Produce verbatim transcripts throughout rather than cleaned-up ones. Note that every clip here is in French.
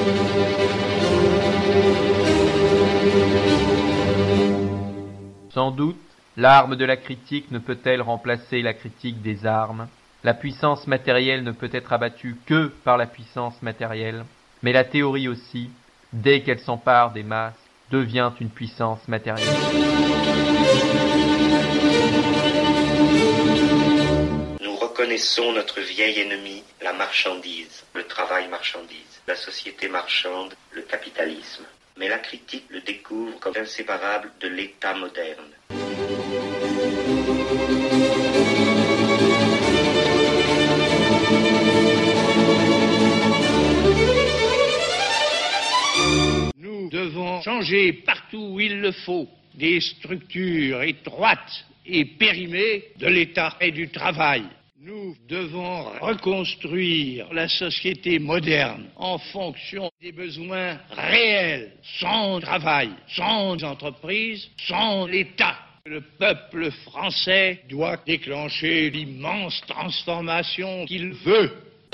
Sans doute, l'arme de la critique ne peut-elle remplacer la critique des armes. La puissance matérielle ne peut être abattue que par la puissance matérielle, mais la théorie aussi, dès qu'elle s'empare des masses, devient une puissance matérielle. Nous reconnaissons notre vieil ennemi, la marchandise, le travail marchandise, la société marchande, le capitalisme. Mais la critique le découvre comme inséparable de l'État moderne. Nous devons changer partout où il le faut des structures étroites et périmées de l'État et du travail. Nous devons reconstruire la société moderne en fonction des besoins réels, sans travail, sans entreprise, sans l'État. Le peuple français doit déclencher l'immense transformation qu'il veut.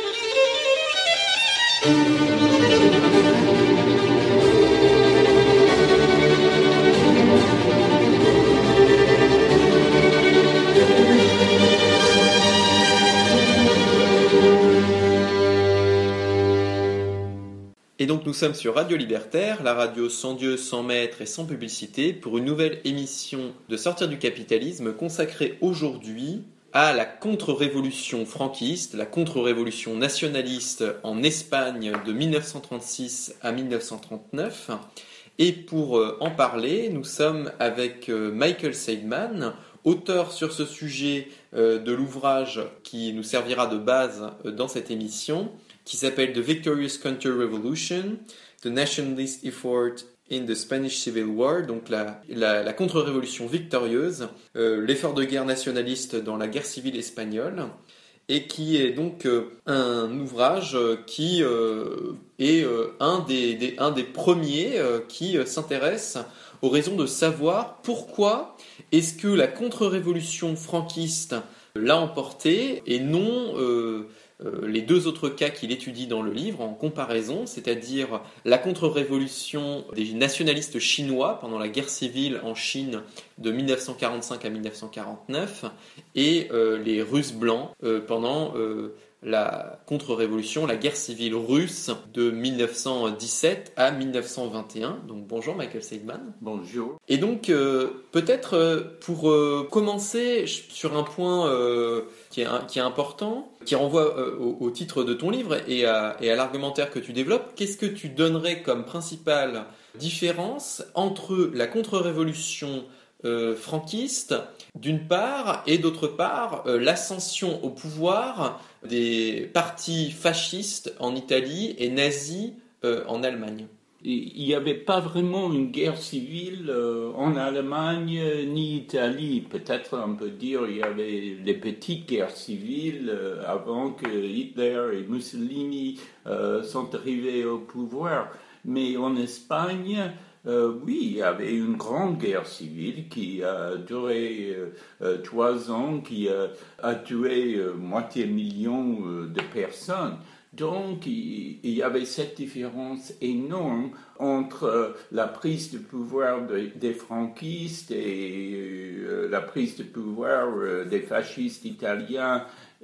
Et donc nous sommes sur Radio Libertaire, la radio sans Dieu, sans maître et sans publicité, pour une nouvelle émission de Sortir du capitalisme consacrée aujourd'hui à la contre-révolution franquiste, la contre-révolution nationaliste en Espagne de mille neuf cent trente-six à mille neuf cent trente-neuf. Et pour en parler, nous sommes avec Michael Seidman, auteur sur ce sujet de l'ouvrage qui nous servira de base dans cette émission, qui s'appelle The Victorious Counter-Revolution, The Nationalist Effort in the Spanish Civil War, donc la, la, la contre-révolution victorieuse, euh, l'effort de guerre nationaliste dans la guerre civile espagnole, et qui est donc euh, un ouvrage qui euh, est euh, un, des, des, un des premiers euh, qui euh, s'intéresse aux raisons de savoir pourquoi est-ce que la contre-révolution franquiste l'a emporté et non... Euh, Euh, les deux autres cas qu'il étudie dans le livre en comparaison, c'est-à-dire la contre-révolution des nationalistes chinois pendant la guerre civile en Chine de mille neuf cent quarante-cinq à mille neuf cent quarante-neuf et euh, les Russes blancs euh, pendant euh, la contre-révolution, la guerre civile russe de mille neuf cent dix-sept à mille neuf cent vingt et un. Donc bonjour Michael Seidman. Bonjour. Et donc euh, peut-être euh, pour euh, commencer sur un point euh, qui, est, qui est important, qui renvoie euh, au, au titre de ton livre et à, et à l'argumentaire que tu développes, qu'est-ce que tu donnerais comme principale différence entre la contre-révolution euh, franquiste d'une part et d'autre part euh, l'ascension au pouvoir des partis fascistes en Italie et nazis euh, en Allemagne? Il n'y avait pas vraiment une guerre civile euh, en Allemagne ni Italie. Peut-être on peut dire qu'il y avait des petites guerres civiles euh, avant que Hitler et Mussolini euh, sont arrivés au pouvoir. Mais en Espagne, euh, oui, il y avait une grande guerre civile qui a duré euh, euh, trois ans, qui a, a tué euh, moitié million euh, de personnes. Donc, il y avait cette différence énorme entre euh, la prise de pouvoir de, des franquistes et euh, la prise de pouvoir euh, des fascistes italiens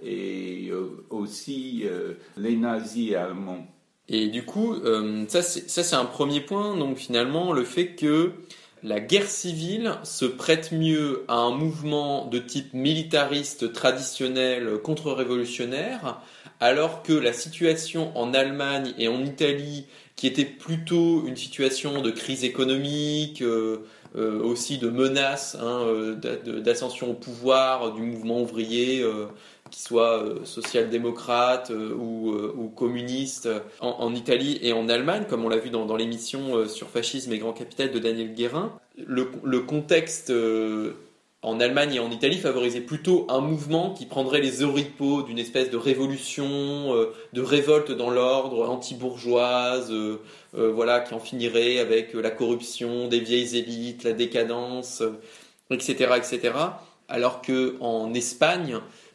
et euh, aussi euh, les nazis allemands. Et du coup, euh, ça, c'est, ça c'est un premier point, donc finalement le fait que la guerre civile se prête mieux à un mouvement de type militariste traditionnel contre-révolutionnaire, alors que la situation en Allemagne et en Italie, qui était plutôt une situation de crise économique, euh, euh, aussi de menace hein, euh, d'ascension au pouvoir du mouvement ouvrier, euh, qu'il soit euh, social-démocrate euh, ou, euh, ou communiste en, en Italie et en Allemagne, comme on l'a vu dans, dans l'émission euh, sur fascisme et grand capital de Daniel Guérin. Le, le contexte euh, en Allemagne et en Italie favorisait plutôt un mouvement qui prendrait les oripeaux d'une espèce de révolution, euh, de révolte dans l'ordre anti-bourgeoise, euh, euh, voilà, qui en finirait avec la corruption des vieilles élites, la décadence, euh, et cetera, et cetera. Alors qu'en Espagne, mais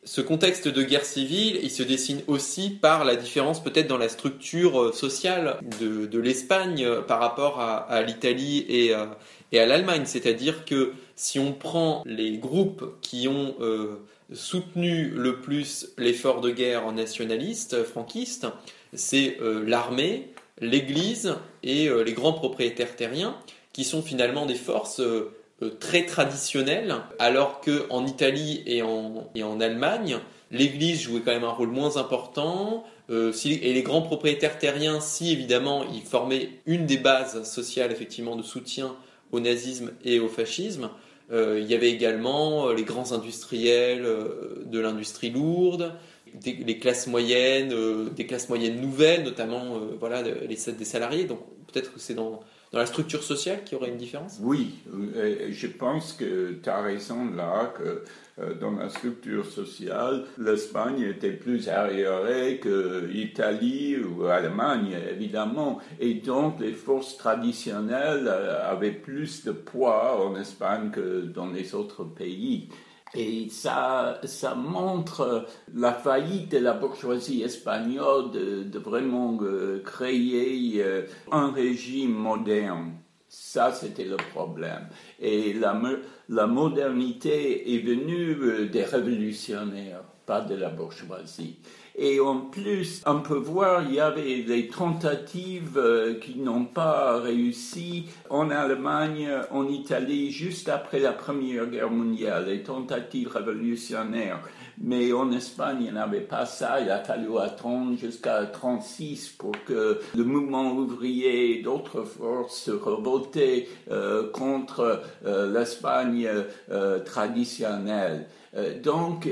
ce contexte de guerre civile, il se dessine aussi par la différence peut-être dans la structure sociale de, de l'Espagne par rapport à, à l'Italie et à, et à l'Allemagne. C'est-à-dire que si on prend les groupes qui ont euh, soutenu le plus l'effort de guerre nationaliste, franquiste, c'est euh, l'armée, l'Église et euh, les grands propriétaires terriens, qui sont finalement des forces euh, très traditionnelles, alors qu'en Italie et en, et en Allemagne, l'Église jouait quand même un rôle moins important, euh, si, et les grands propriétaires terriens, si évidemment ils formaient une des bases sociales effectivement de soutien au nazisme et au fascisme, euh, il y avait également les grands industriels euh, de l'industrie lourde, des, les classes moyennes, euh, des classes moyennes nouvelles, notamment euh, voilà, les, des salariés, donc peut-être que c'est dans... Dans la structure sociale, qu'il y aurait une différence ? Oui, je pense que tu as raison là, que dans la structure sociale, l'Espagne était plus arriérée que l'Italie ou l'Allemagne, évidemment. Et donc, les forces traditionnelles avaient plus de poids en Espagne que dans les autres pays. Et ça, ça montre la faillite de la bourgeoisie espagnole de, de vraiment euh, créer euh, un régime moderne. Ça, c'était le problème. Et la, la modernité est venue euh, des révolutionnaires, pas de la bourgeoisie. Et en plus, on peut voir, il y avait des tentatives euh, qui n'ont pas réussi en Allemagne, en Italie, juste après la Première Guerre mondiale, des tentatives révolutionnaires. Mais en Espagne, il n'y avait pas ça. Il a fallu attendre jusqu'à mille neuf cent trente-six pour que le mouvement ouvrier et d'autres forces se revoltaient euh, contre euh, l'Espagne euh, traditionnelle. Donc,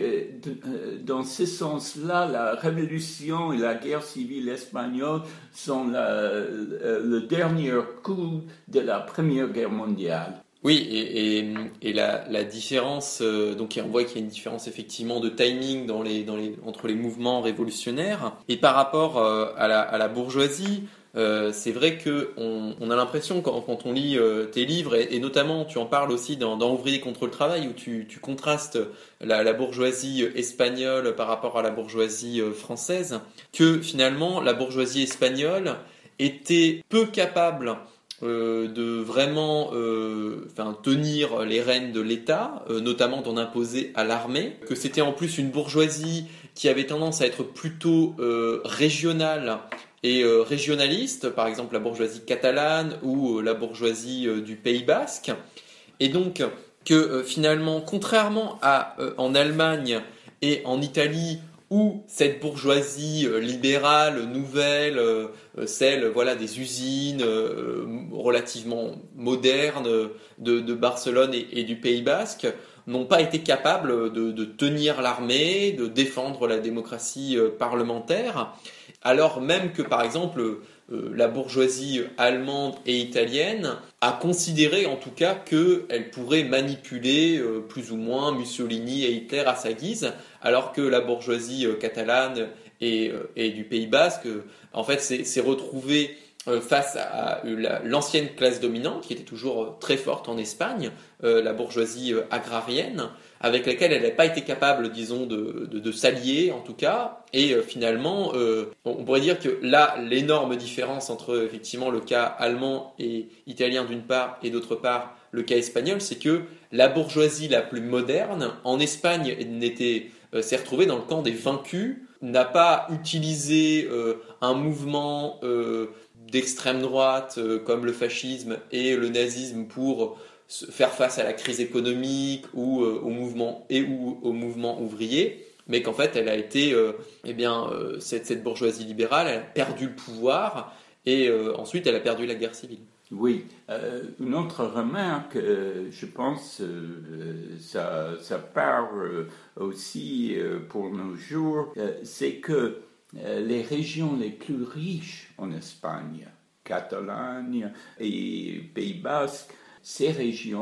dans ce sens-là, la révolution et la guerre civile espagnole sont la, le dernier coup de la Première Guerre mondiale. Oui, et, et, et la, la différence, euh, donc on voit qu'il y a une différence effectivement de timing dans les, dans les, entre les mouvements révolutionnaires. Et par rapport euh, à, la, à la bourgeoisie, Euh, c'est vrai que on, on a l'impression quand, quand on lit euh, tes livres et, et notamment tu en parles aussi dans, dans Ouvriers contre le travail où tu, tu contrastes la, la bourgeoisie espagnole par rapport à la bourgeoisie française, que finalement la bourgeoisie espagnole était peu capable euh, de vraiment euh, enfin, tenir les rênes de l'État, euh, notamment d'en imposer à l'armée, que c'était en plus une bourgeoisie qui avait tendance à être plutôt euh, régionale et euh, régionaliste, par exemple la bourgeoisie catalane ou euh, la bourgeoisie euh, du Pays Basque, et donc que euh, finalement, contrairement à euh, en Allemagne et en Italie, où cette bourgeoisie euh, libérale, nouvelle, euh, celle voilà des usines euh, relativement modernes de, de Barcelone et, et du Pays Basque, n'ont pas été capables de, de tenir l'armée, de défendre la démocratie euh, parlementaire. Alors même que, par exemple, euh, la bourgeoisie allemande et italienne a considéré, en tout cas, qu'elle pourrait manipuler euh, plus ou moins Mussolini et Hitler à sa guise, alors que la bourgeoisie euh, catalane et, euh, et du Pays Basque, euh, en fait, s'est, s'est retrouvée euh, face à, à la, l'ancienne classe dominante, qui était toujours euh, très forte en Espagne, euh, la bourgeoisie euh, agrarienne, avec laquelle elle n'a pas été capable, disons, de, de, de s'allier, en tout cas. Et euh, finalement, euh, on pourrait dire que là, l'énorme différence entre, effectivement, le cas allemand et italien d'une part, et d'autre part, le cas espagnol, c'est que la bourgeoisie la plus moderne, en Espagne, n'était, euh, s'est retrouvée dans le camp des vaincus, n'a pas utilisé euh, un mouvement euh, d'extrême droite, euh, comme le fascisme et le nazisme, pour faire face à la crise économique ou euh, au mouvement et ou au mouvement ouvrier, mais qu'en fait elle a été, euh, eh bien, euh, cette, cette bourgeoisie libérale, elle a perdu le pouvoir et euh, ensuite elle a perdu la guerre civile. Oui, euh, une autre remarque, euh, je pense, euh, ça, ça parle aussi euh, pour nos jours, euh, c'est que euh, les régions les plus riches en Espagne, Catalogne et Pays Basque, ces régions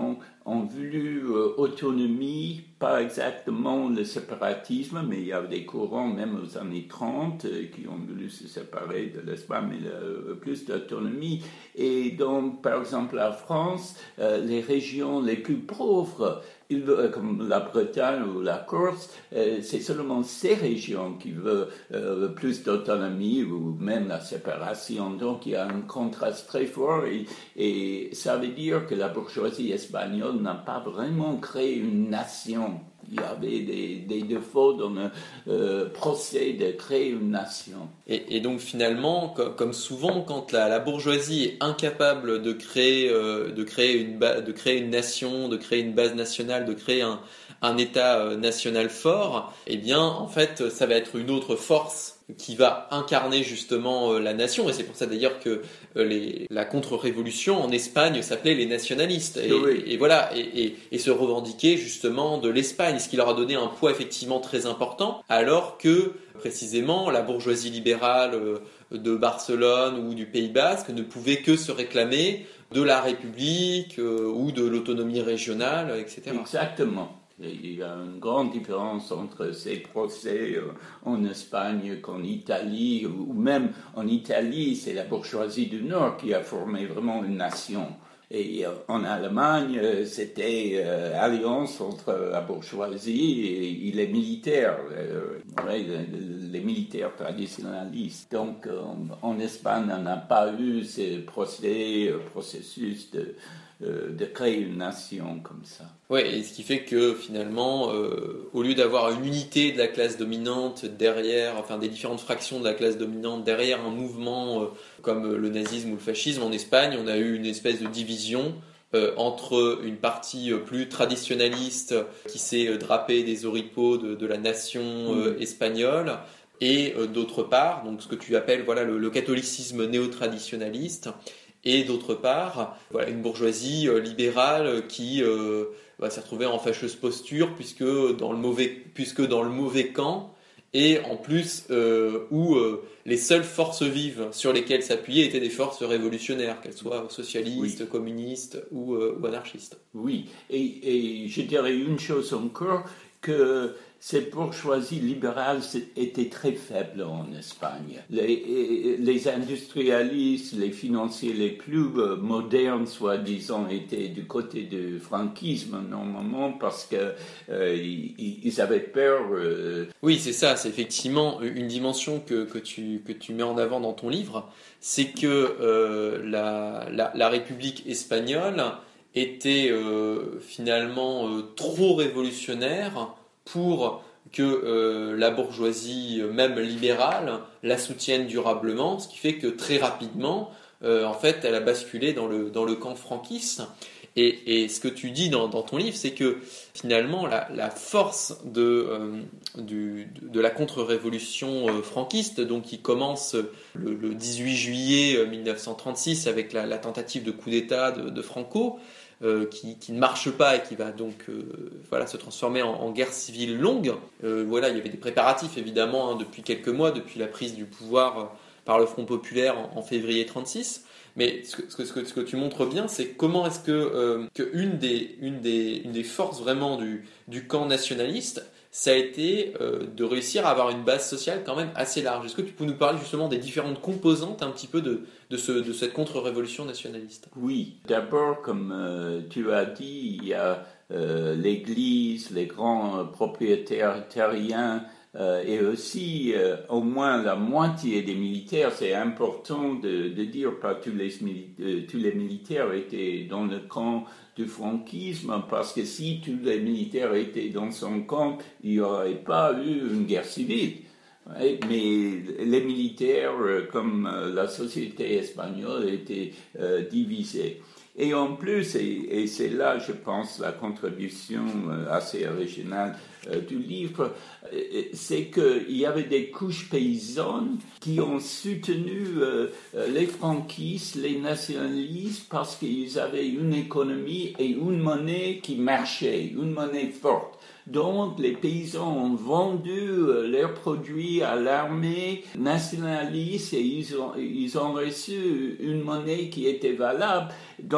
ont voulu euh, autonomie, pas exactement le séparatisme, mais il y avait des courants, même aux années trente, euh, qui ont voulu se séparer de l'Espagne, mais euh, plus d'autonomie. Et donc, par exemple, la France, euh, les régions les plus pauvres, il veut, comme la Bretagne ou la Corse, euh, c'est seulement ces régions qui veulent euh, plus d'autonomie ou même la séparation. Donc il y a un contraste très fort et, et ça veut dire que la bourgeoisie espagnole n'a pas vraiment créé une nation. Il y avait des, des défauts dans le euh, procès de créer une nation. Et, et donc finalement, comme, comme souvent, quand la, la bourgeoisie est incapable de créer, euh, de, créer une ba- de créer une nation, de créer une base nationale, de créer un, un État euh, national fort, eh bien, en fait, ça va être une autre force qui va incarner justement euh, la nation. Et c'est pour ça d'ailleurs que euh, les, la contre-révolution en Espagne s'appelait les nationalistes. Et, oui. et, et voilà, et, et, et se revendiquer justement de l'Espagne, ce qui leur a donné un poids effectivement très important, alors que précisément la bourgeoisie libérale euh, de Barcelone ou du Pays Basque ne pouvait que se réclamer de la République euh, ou de l'autonomie régionale, et cetera. Exactement. Il y a une grande différence entre ces procès en Espagne qu'en Italie, ou même en Italie, c'est la bourgeoisie du Nord qui a formé vraiment une nation. Et en Allemagne, c'était euh, alliance entre la bourgeoisie et, et les militaires, euh, ouais, les, les militaires traditionnalistes. Donc, euh, en Espagne, on n'a pas eu ce procès, processus de de créer une nation comme ça. Oui, et ce qui fait que finalement, euh, au lieu d'avoir une unité de la classe dominante derrière, enfin des différentes fractions de la classe dominante derrière un mouvement euh, comme le nazisme ou le fascisme, en Espagne, on a eu une espèce de division euh, entre une partie euh, plus traditionnaliste qui s'est euh, drapée des oripeaux de, de la nation euh, mmh. espagnole, et euh, d'autre part, donc ce que tu appelles voilà le, le catholicisme néo-traditionnaliste. Et d'autre part, voilà, une bourgeoisie euh, libérale qui euh, va se retrouver en fâcheuse posture puisque dans le mauvais, puisque dans le mauvais camp, et en plus euh, où euh, les seules forces vives sur lesquelles s'appuyer étaient des forces révolutionnaires, qu'elles soient socialistes, oui. communistes ou, euh, ou anarchistes. Oui, et, et je dirais une chose encore, que cette bourgeoisie libérale était très faible en Espagne. Les, les industrialistes, les financiers les plus modernes, soi-disant, étaient du côté du franquisme, normalement, parce qu'ils euh, ils avaient peur. Euh... Oui, c'est ça, c'est effectivement une dimension que, que, tu, que tu mets en avant dans ton livre, c'est que euh, la, la, la République espagnole était euh, finalement euh, trop révolutionnaire pour que euh, la bourgeoisie, même libérale, la soutienne durablement, ce qui fait que très rapidement, euh, en fait, elle a basculé dans le, dans le camp franquiste. Et, et ce que tu dis dans, dans ton livre, c'est que finalement, la, la force de, euh, du, de la contre-révolution euh, franquiste, donc qui commence le, le dix-huit juillet mille neuf cent trente-six avec la, la tentative de coup d'État de, de Franco, Euh, qui, qui ne marche pas et qui va donc euh, voilà, se transformer en, en guerre civile longue. Euh, voilà, il y avait des préparatifs évidemment hein, depuis quelques mois, depuis la prise du pouvoir euh, par le Front populaire en, en février trente-six. Mais ce que, ce, que, ce, que, ce que tu montres bien, c'est comment est-ce que, euh, que une, des, une, des, une des forces vraiment du, du camp nationaliste, ça a été euh, de réussir à avoir une base sociale quand même assez large. Est-ce que tu peux nous parler justement des différentes composantes un petit peu de, de, ce, de cette contre-révolution nationaliste ? Oui, d'abord, comme euh, tu as dit, il y a euh, l'Église, les grands propriétaires terriens, euh, et aussi euh, au moins la moitié des militaires. C'est important de, de dire pas tous les, euh, tous les militaires étaient dans le camp du franquisme, parce que si tous les militaires étaient dans son camp, il n'y aurait pas eu une guerre civile. Mais les militaires, comme la société espagnole, étaient euh, divisés. Et en plus, et, et c'est là, je pense, la contribution assez originale euh, du livre, c'est qu'il y avait des couches paysannes qui ont soutenu euh, les franquistes, les nationalistes, parce qu'ils avaient une économie et une monnaie qui marchait, une monnaie forte. Donc, les paysans ont vendu leurs produits à l'armée nationaliste et ils ont, ils ont reçu une monnaie qui était valable. Dans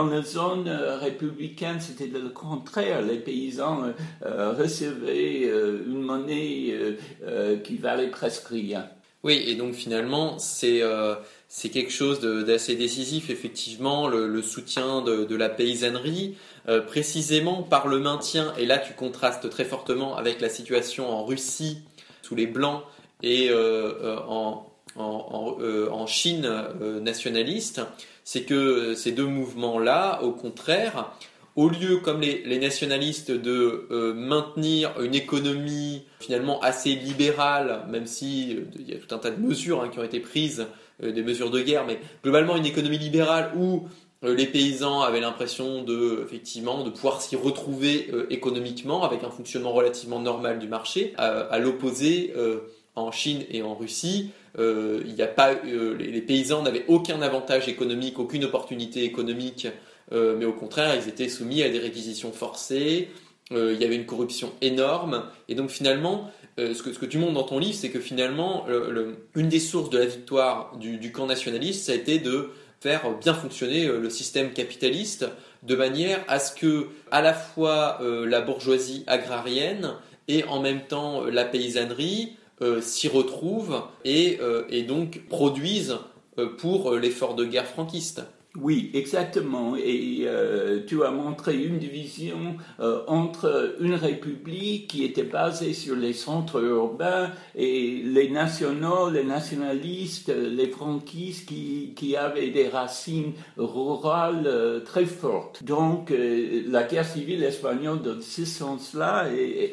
la zone euh, républicaine, c'était le contraire. Les paysans euh, euh, recevaient euh, une monnaie euh, euh, qui valait presque rien. Oui, et donc finalement, c'est, euh, c'est quelque chose de, d'assez décisif, effectivement, le, le soutien de, de la paysannerie, euh, précisément par le maintien, et là tu contrastes très fortement avec la situation en Russie, sous les Blancs, et euh, euh, en, en, en, euh, en Chine euh, nationaliste, c'est que ces deux mouvements-là, au contraire, au lieu, comme les, les nationalistes, de euh, maintenir une économie finalement assez libérale, même si euh, il y a tout un tas de mesures hein, qui ont été prises, euh, des mesures de guerre, mais globalement une économie libérale où euh, les paysans avaient l'impression de, effectivement, de pouvoir s'y retrouver euh, économiquement avec un fonctionnement relativement normal du marché, à, à l'opposé euh, en Chine et en Russie. Euh, il y a pas, euh, les, les paysans n'avaient aucun avantage économique, aucune opportunité économique. Euh, mais au contraire, ils étaient soumis à des réquisitions forcées, euh, il y avait une corruption énorme, et donc finalement, euh, ce, que, ce que tu montres dans ton livre, c'est que finalement, le, le, une des sources de la victoire du, du camp nationaliste, ça a été de faire bien fonctionner euh, le système capitaliste, de manière à ce que, à la fois euh, la bourgeoisie agrarienne et en même temps la paysannerie euh, s'y retrouvent et, euh, et donc produisent euh, pour l'effort de guerre franquiste. Oui, exactement. Et euh, tu as montré une division euh, entre une république qui était basée sur les centres urbains et les nationaux, les nationalistes, les franquistes qui, qui avaient des racines rurales euh, très fortes. Donc, euh, la guerre civile espagnole, dans ce sens-là,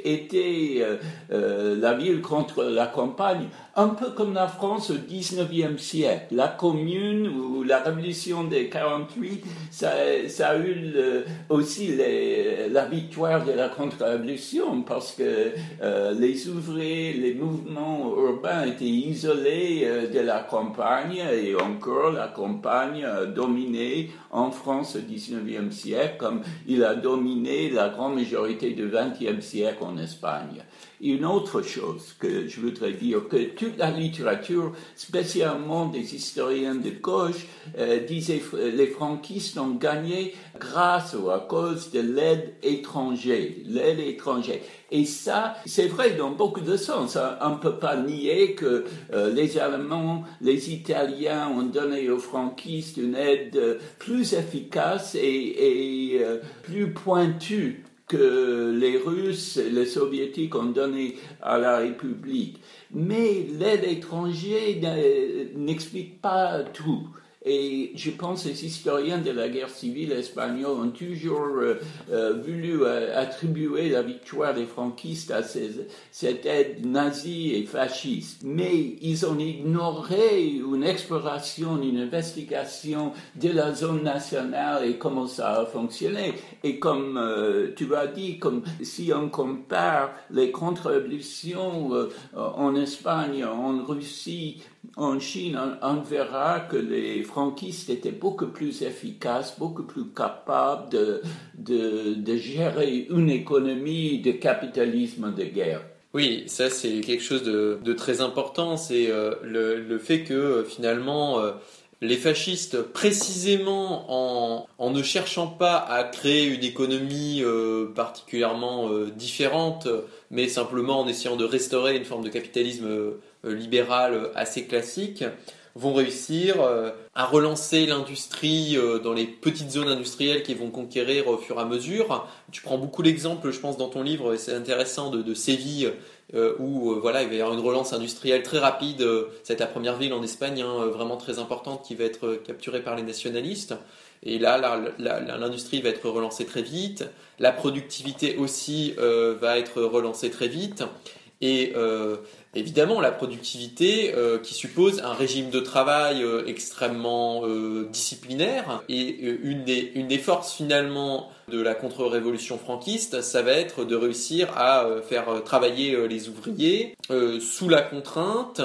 était euh, euh, la ville contre la campagne, un peu comme la France au dix-neuvième siècle. La commune ou la révolution des quarante-huit, ça, ça a eu le, aussi les, la victoire de la contre-révolution parce que euh, les ouvriers, les mouvements urbains étaient isolés euh, de la campagne et encore la campagne a dominé en France au dix-neuvième siècle comme il a dominé la grande majorité du vingtième siècle en Espagne. Et une autre chose que je voudrais dire, que toute la littérature, spécialement des historiens de gauche, euh, disait que les franquistes ont gagné grâce ou à cause de l'aide étrangère, l'aide étrangère. Et ça, c'est vrai dans beaucoup de sens. On ne peut pas nier que euh, les Allemands, les Italiens ont donné aux franquistes une aide plus efficace et, et euh, plus pointue que les Russes et les Soviétiques ont donné à la République. Mais l'aide étrangère n'explique pas tout. Et je pense que les historiens de la guerre civile espagnole ont toujours euh, euh, voulu euh, attribuer la victoire des franquistes à ces, cette aide nazie et fasciste. Mais ils ont ignoré une exploration, une investigation de la zone nationale et comment ça a fonctionné. Et comme euh, tu as dit, comme si on compare les contre-révolutions euh, en Espagne, en Russie, en Chine, on, on verra que les franquistes étaient beaucoup plus efficaces, beaucoup plus capables de, de, de gérer une économie de capitalisme de guerre. Oui, ça c'est quelque chose de, de très important, c'est euh, le, le fait que euh, finalement euh, les fascistes, précisément en, en ne cherchant pas à créer une économie euh, particulièrement euh, différente, mais simplement en essayant de restaurer une forme de capitalisme euh, libéral assez classique, vont réussir euh, à relancer l'industrie euh, dans les petites zones industrielles qu'ils vont conquérir au fur et à mesure. Tu prends beaucoup l'exemple, je pense, dans ton livre, et c'est intéressant, de, de Séville, euh, où euh, voilà, il va y avoir une relance industrielle très rapide. Euh, c'est la première ville en Espagne, hein, vraiment très importante, qui va être capturée par les nationalistes. Et là, la, la, l'industrie va être relancée très vite. La productivité aussi euh, va être relancée très vite. Et euh, évidemment, la productivité euh, qui suppose un régime de travail euh, extrêmement euh, disciplinaire. Et euh, une, des, une des forces finalement de la contre-révolution franquiste, ça va être de réussir à euh, faire travailler euh, les ouvriers euh, sous la contrainte,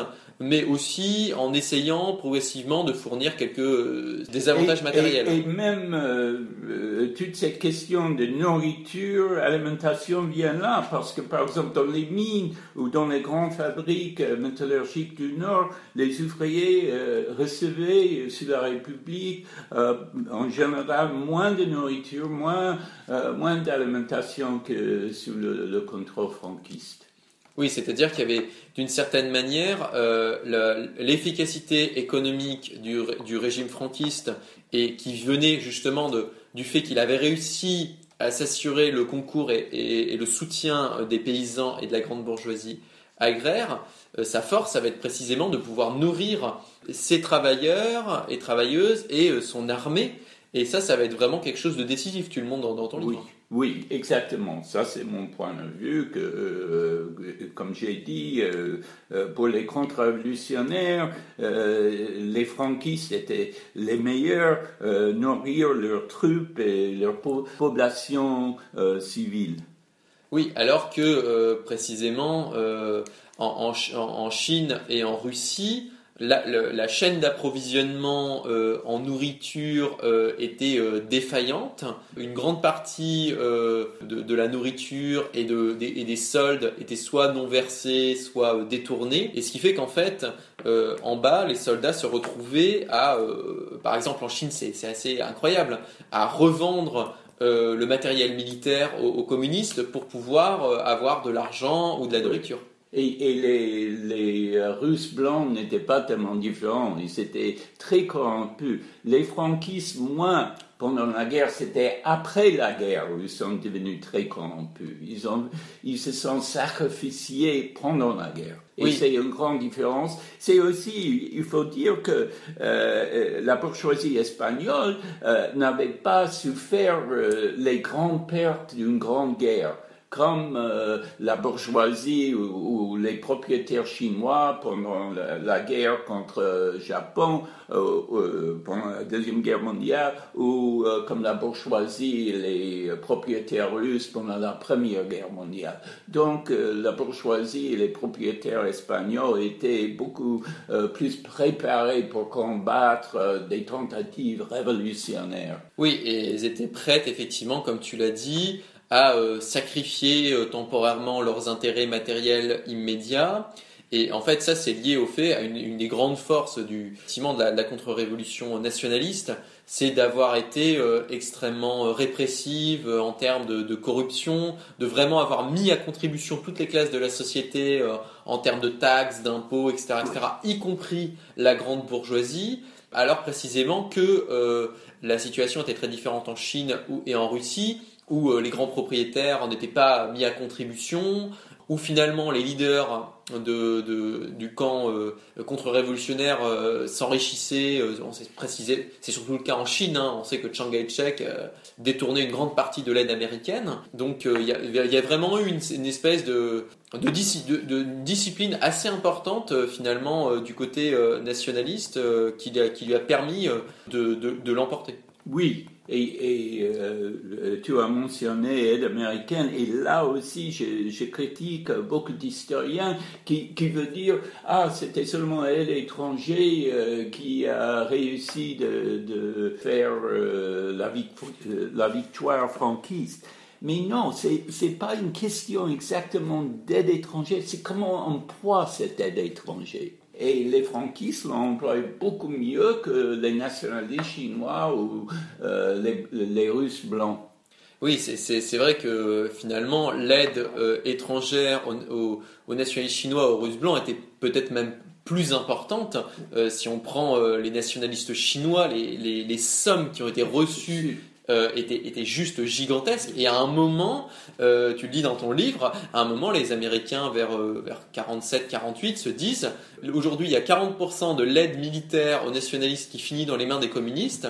mais aussi en essayant progressivement de fournir quelques euh, des avantages et, matériels. Et, et même euh, euh, toute cette question de nourriture, alimentation vient là, parce que par exemple dans les mines ou dans les grandes fabriques euh, métallurgiques du Nord, les ouvriers euh, recevaient sous la République euh, en général moins de nourriture, moins, euh, moins d'alimentation que sous le, le contrôle franquiste. Oui, c'est-à-dire qu'il y avait d'une certaine manière euh, la, l'efficacité économique du, du régime franquiste et qui venait justement de, du fait qu'il avait réussi à s'assurer le concours et, et, et le soutien des paysans et de la grande bourgeoisie agraire. Euh, sa force, ça va être précisément de pouvoir nourrir ses travailleurs et travailleuses et euh, son armée. Et ça, ça va être vraiment quelque chose de décisif, tu le montres dans, dans ton livre. Oui. Oui, exactement. Ça, c'est mon point de vue. Que, euh, comme j'ai dit, euh, pour les contre-révolutionnaires, euh, les franquistes étaient les meilleurs, euh, nourrir leurs troupes et leur po- population euh, civile. Oui, alors que euh, précisément euh, en, en, en Chine et en Russie, La, la, la chaîne d'approvisionnement euh, en nourriture euh, était euh, défaillante. Une grande partie euh, de, de la nourriture et, de, des, et des soldes étaient soit non versés, soit euh, détournés. Et ce qui fait qu'en fait, euh, en bas, les soldats se retrouvaient à, euh, par exemple en Chine, c'est, c'est assez incroyable, à revendre euh, le matériel militaire aux, aux communistes pour pouvoir euh, avoir de l'argent ou de la nourriture. Et, et les, les Russes blancs n'étaient pas tellement différents, ils étaient très corrompus. Les franquistes, moins pendant la guerre, c'était après la guerre où ils sont devenus très corrompus. Ils, ont, ils se sont sacrifiés pendant la guerre. Et oui. C'est une grande différence. C'est aussi, il faut dire que euh, la bourgeoisie espagnole euh, n'avait pas souffert euh, les grandes pertes d'une grande guerre, comme euh, la bourgeoisie ou, ou les propriétaires chinois pendant la, la guerre contre le Japon, euh, euh, pendant la Deuxième Guerre mondiale, ou euh, comme la bourgeoisie et les propriétaires russes pendant la Première Guerre mondiale. Donc euh, la bourgeoisie et les propriétaires espagnols étaient beaucoup euh, plus préparés pour combattre euh, des tentatives révolutionnaires. Oui, et ils étaient prêts, effectivement, comme tu l'as dit, à euh, sacrifier euh, temporairement leurs intérêts matériels immédiats. Et en fait, ça, c'est lié au fait, à une, une des grandes forces du, effectivement, de la, de la contre-révolution nationaliste, c'est d'avoir été euh, extrêmement euh, répressive euh, en termes de, de corruption, de vraiment avoir mis à contribution toutes les classes de la société euh, en termes de taxes, d'impôts, et cetera, et cetera, y compris la grande bourgeoisie, alors précisément que euh, la situation était très différente en Chine ou, et en Russie, où les grands propriétaires n'étaient pas mis à contribution, où finalement les leaders de, de, du camp euh, contre-révolutionnaire euh, s'enrichissaient. Euh, on sait préciser, c'est surtout le cas en Chine. Hein, on sait que Chiang Kai-shek euh, détournait une grande partie de l'aide américaine. Donc il euh, y, y a vraiment eu une, une espèce de, de, de, de discipline assez importante euh, finalement euh, du côté euh, nationaliste euh, qui, qui lui a permis euh, de, de, de l'emporter. Oui, et, et euh, tu as mentionné aide américaine, et là aussi je, je critique beaucoup d'historiens qui, qui veulent dire « Ah, c'était seulement aide étrangère euh, qui a réussi de, de faire euh, la, victoire, la victoire franquiste ». Mais non, c'est c'est pas une question exactement d'aide étrangère, c'est comment on emploie cette aide étrangère. Et les franquistes l'ont employé beaucoup mieux que les nationalistes chinois ou euh, les, les Russes blancs. Oui, c'est, c'est, c'est vrai que finalement l'aide euh, étrangère aux, aux, aux nationalistes chinois, aux Russes blancs était peut-être même plus importante. Euh, si on prend euh, les nationalistes chinois, les, les, les sommes qui ont été reçues Euh, était, était juste gigantesque, et à un moment, euh, tu le dis dans ton livre, à un moment les Américains vers, euh, vers quarante-sept quarante-huit se disent aujourd'hui il y a quarante pour cent de l'aide militaire aux nationalistes qui finit dans les mains des communistes,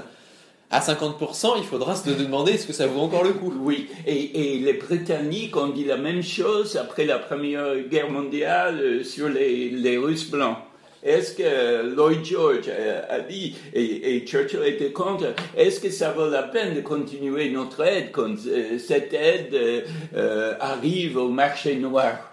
à cinquante pour cent il faudra se demander est-ce que ça vaut encore le coup. Oui, et, et les Britanniques ont dit la même chose après la Première Guerre mondiale sur les, les Russes blancs. Est-ce que Lloyd George a dit, et, et Churchill était contre, est-ce que ça vaut la peine de continuer notre aide quand euh, cette aide euh, arrive au marché noir?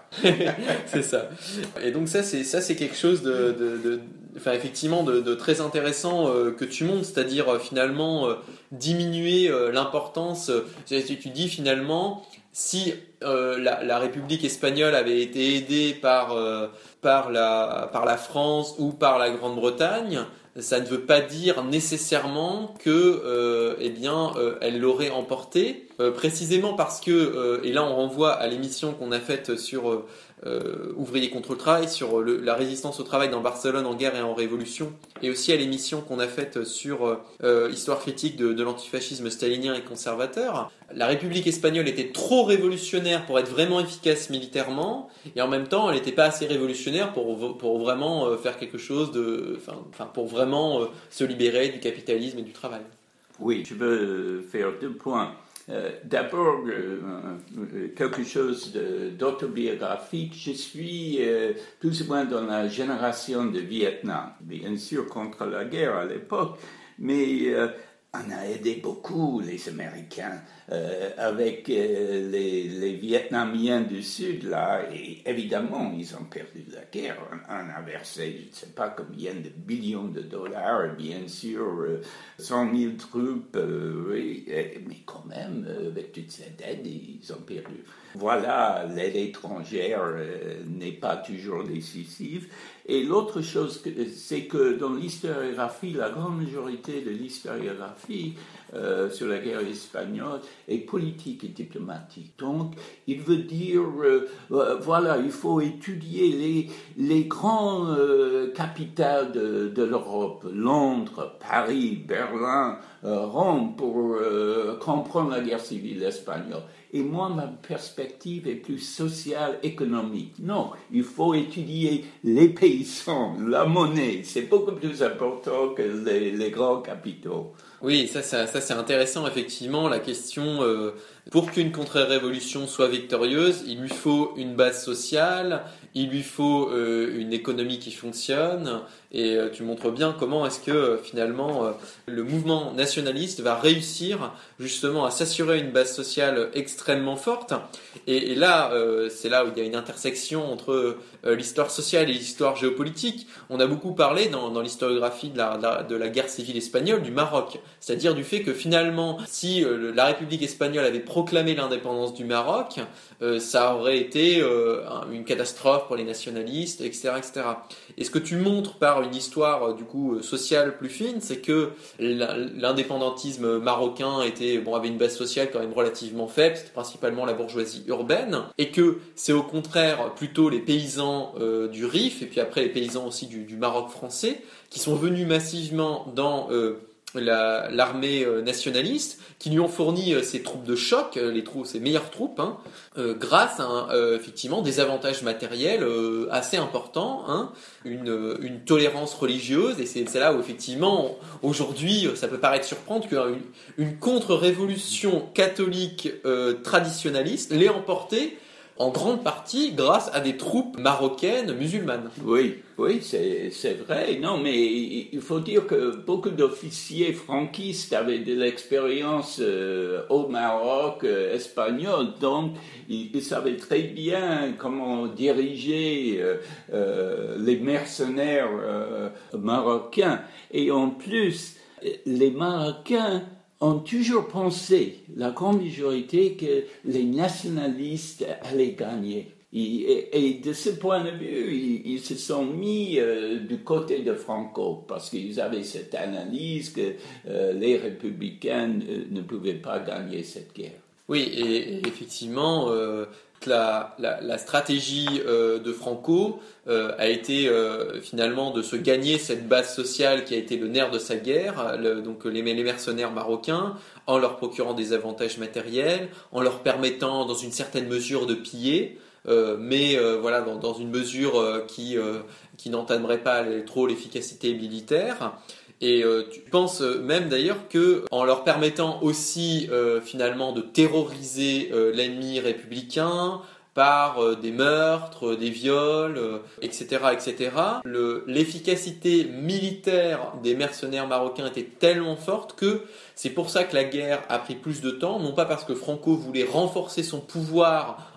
C'est ça. Et donc ça, c'est ça, c'est quelque chose de, de, de enfin effectivement de, de très intéressant euh, que tu montres, c'est-à-dire euh, finalement euh, diminuer euh, l'importance. Euh, tu dis finalement si euh, la, la République espagnole avait été aidée par euh, par la par la France ou par la Grande-Bretagne, ça ne veut pas dire nécessairement que euh, eh bien euh, elle l'aurait emporté, euh, précisément parce que euh, et là on renvoie à l'émission qu'on a faite sur euh, euh, Ouvriers contre le travail, sur le, la résistance au travail dans Barcelone en guerre et en révolution, et aussi à l'émission qu'on a faite sur euh, histoire critique de, de l'antifascisme stalinien et conservateur. La République espagnole était trop révolutionnaire pour être vraiment efficace militairement, et en même temps elle n'était pas assez révolutionnaire pour, pour vraiment euh, faire quelque chose de, enfin, enfin pour vraiment euh, se libérer du capitalisme et du travail. Oui, je veux faire deux points. Euh, d'abord, euh, quelque chose de, d'autobiographique. Je suis euh, plus ou moins dans la génération de Vietnam, bien sûr contre la guerre à l'époque, mais euh, on a aidé beaucoup les Américains euh, avec euh, les, les Vietnamiens du Sud, là, et évidemment, ils ont perdu la guerre. On, on a versé, je ne sais pas combien de billions de dollars, et bien sûr, euh, cent mille troupes, euh, oui, et, mais quand même, euh, avec toute cette aide, ils ont perdu. Voilà, l'aide étrangère euh, n'est pas toujours décisive. Et l'autre chose, que, c'est que dans l'historiographie, la grande majorité de l'historiographie euh, sur la guerre espagnole est politique et diplomatique. Donc, il veut dire, euh, euh, voilà, il faut étudier les, les grandes euh, capitales de, de l'Europe, Londres, Paris, Berlin, euh, Rome, pour euh, comprendre la guerre civile espagnole. Et moi, ma perspective est plus sociale, économique. Non, il faut étudier les paysans, la monnaie. C'est beaucoup plus important que les, les grands capitaux. Oui, ça, ça, ça c'est intéressant, effectivement. La question, euh, pour qu'une contre-révolution soit victorieuse, il lui faut une base sociale, il lui faut euh, une économie qui fonctionne. Et euh, tu montres bien comment est-ce que euh, finalement euh, le mouvement nationaliste va réussir justement à s'assurer une base sociale extrêmement forte. Et, et là, euh, c'est là où il y a une intersection entre euh, l'histoire sociale et l'histoire géopolitique. On a beaucoup parlé dans, dans l'historiographie de la, de, la, de la guerre civile espagnole du Maroc, c'est-à-dire du fait que finalement, si euh, la République espagnole avait proclamé l'indépendance du Maroc, euh, ça aurait été euh, une catastrophe pour les nationalistes, et cetera, et cetera. Et ce que tu montres par une histoire du coup sociale plus fine, c'est que l'indépendantisme marocain était bon avait une base sociale quand même relativement faible, c'était principalement la bourgeoisie urbaine, et que c'est au contraire plutôt les paysans euh, du Rif et puis après les paysans aussi du, du Maroc français qui sont venus massivement dans euh, La, l'armée euh, nationaliste, qui lui ont fourni euh, ses troupes de choc, euh, les troupes, ses meilleures troupes, hein, euh, grâce à un, euh, effectivement des avantages matériels euh, assez importants, hein, une, une tolérance religieuse, et c'est, c'est là où effectivement aujourd'hui ça peut paraître surprendre qu'une une contre-révolution catholique euh, traditionnaliste l'ait emportée en grande partie grâce à des troupes marocaines musulmanes. Oui, oui, c'est, c'est vrai. Non, mais il faut dire que beaucoup d'officiers franquistes avaient de l'expérience euh, au Maroc euh, espagnol, donc ils, ils savaient très bien comment diriger euh, euh, les mercenaires euh, marocains. Et en plus, les Marocains ont toujours pensé, la grande majorité, que les nationalistes allaient gagner. Et, et de ce point de vue, ils, ils se sont mis euh, du côté de Franco, parce qu'ils avaient cette analyse que euh, les républicains euh, ne pouvaient pas gagner cette guerre. Oui, et, et effectivement, euh, la, la, la stratégie euh, de Franco euh, a été euh, finalement de se gagner cette base sociale qui a été le nerf de sa guerre, le, donc les, les mercenaires marocains, en leur procurant des avantages matériels, en leur permettant dans une certaine mesure de piller, euh, mais euh, voilà dans, dans une mesure euh, qui, euh, qui n'entamerait pas trop l'efficacité militaire. Et euh, tu penses même d'ailleurs que en leur permettant aussi euh, finalement de terroriser euh, l'ennemi républicain par euh, des meurtres, des viols, euh, et cetera, et cetera. Le, l'efficacité militaire des mercenaires marocains était tellement forte que c'est pour ça que la guerre a pris plus de temps, non pas parce que Franco voulait renforcer son pouvoir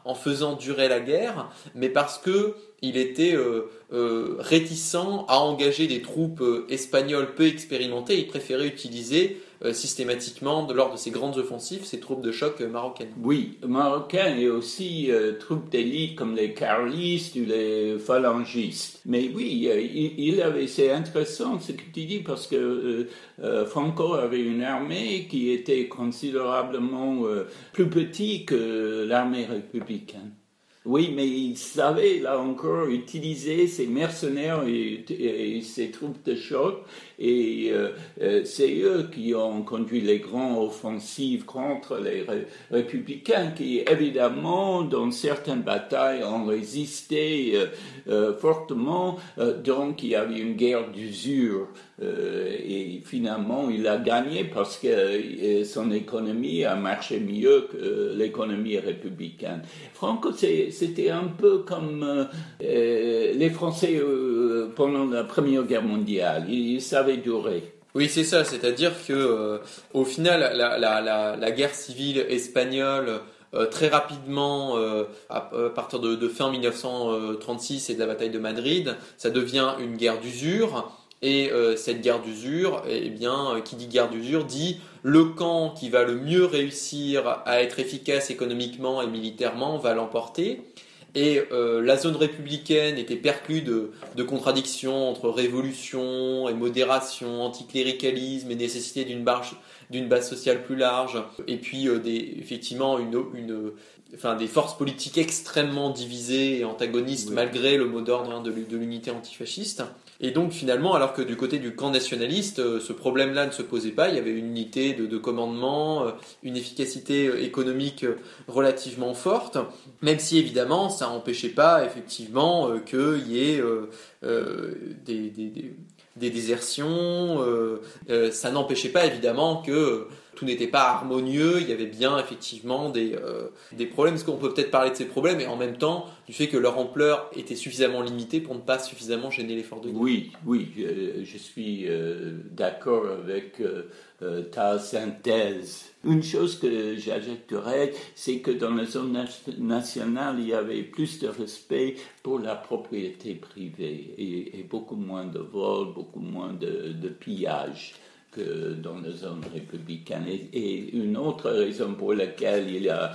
en faisant durer la guerre, mais parce que il était euh, euh, réticent à engager des troupes euh, espagnoles peu expérimentées. Il préférait utiliser euh, systématiquement, de, lors de ses grandes offensives, ces troupes de choc euh, marocaines. Oui, marocains et aussi euh, troupes d'élite comme les carlistes ou les phalangistes. Mais oui, euh, il, il avait, c'est intéressant ce que tu dis parce que euh, euh, Franco avait une armée qui était considérablement euh, plus petite que l'armée républicaine. Oui, mais il savait, là encore, utiliser ses mercenaires et, et, et ses troupes de choc. Et euh, euh, c'est eux qui ont conduit les grandes offensives contre les ré- républicains qui, évidemment, dans certaines batailles, ont résisté euh, euh, fortement. Euh, donc, il y avait une guerre d'usure. Euh, et finalement, il a gagné parce que euh, son économie a marché mieux que euh, l'économie républicaine. Franco, c'est, c'était un peu comme euh, euh, les Français euh, pendant la Première Guerre mondiale. Ils, ils savaient durer. Oui, c'est ça. C'est-à-dire que, euh, au final, la, la, la, la guerre civile espagnole, euh, très rapidement, euh, à, à partir de, de fin dix-neuf cent trente-six et de la bataille de Madrid, ça devient une guerre d'usure. Et euh, cette guerre d'usure, eh bien, qui dit guerre d'usure, dit le camp qui va le mieux réussir à être efficace économiquement et militairement va l'emporter. Et euh, la zone républicaine était perclue de, de contradictions entre révolution et modération, anticléricalisme et nécessité d'une, barge, d'une base sociale plus large. Et puis, euh, des, effectivement, une, une, enfin, des forces politiques extrêmement divisées et antagonistes, oui, malgré le mot d'ordre hein, de, de l'unité antifasciste. Et donc finalement, alors que du côté du camp nationaliste, euh, ce problème-là ne se posait pas, il y avait une unité de, de commandement, euh, une efficacité euh, économique euh, relativement forte, même si évidemment ça n'empêchait pas effectivement euh, qu'il y ait euh, euh, des, des, des, des désertions, euh, euh, ça n'empêchait pas évidemment que tout n'était pas harmonieux, il y avait bien effectivement des, euh, des problèmes, parce qu'on peut peut-être parler de ces problèmes, et en même temps du fait que leur ampleur était suffisamment limitée pour ne pas suffisamment gêner l'effort de guerre. Oui, oui, je, je suis euh, d'accord avec euh, euh, ta synthèse. Une chose que j'ajouterais, c'est que dans la zone nationale, il y avait plus de respect pour la propriété privée et, et beaucoup moins de vols, beaucoup moins de, de pillage que dans la zone républicaine. Et, et une autre raison pour laquelle il a